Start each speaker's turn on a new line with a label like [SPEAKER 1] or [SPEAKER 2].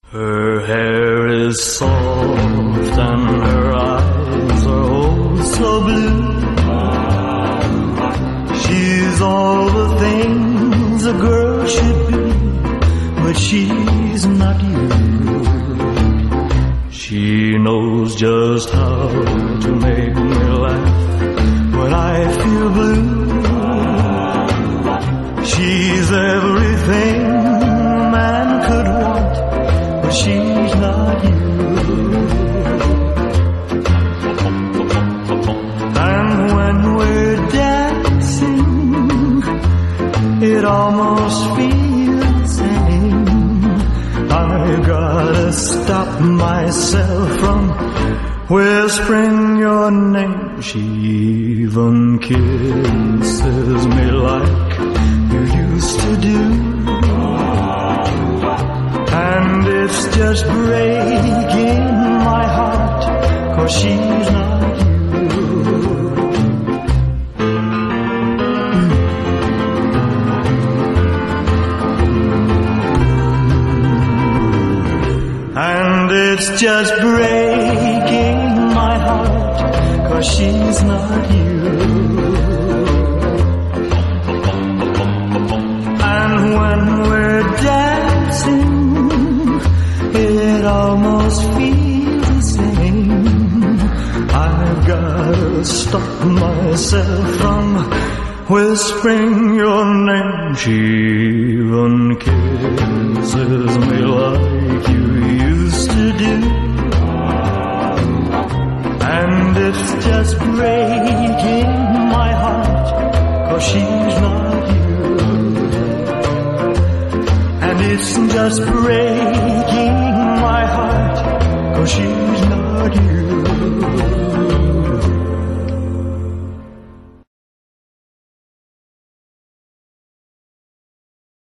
[SPEAKER 1] Her hair is soft and her eyes are oh so blue. She's all the things a girl should be, but she's not you. She knows just how to make me laugh when I feel blue. She's everything a man could want, but she's not you. And when we're dancing, it almost feels the same. I gotta stop myself from whispering your name. She even kisses me like you used to do. And it's just breaking my heart, 'cause she's not you. And it's just breaking my heart, 'cause she's not you. And when we're dancing, it almost feels the same. I've gotta stop myself from whispering your name. She even kisses me like you used to do. And it's just breaking my heart, 'cause she's not you. And it's just breaking my heart, 'cause she's not you.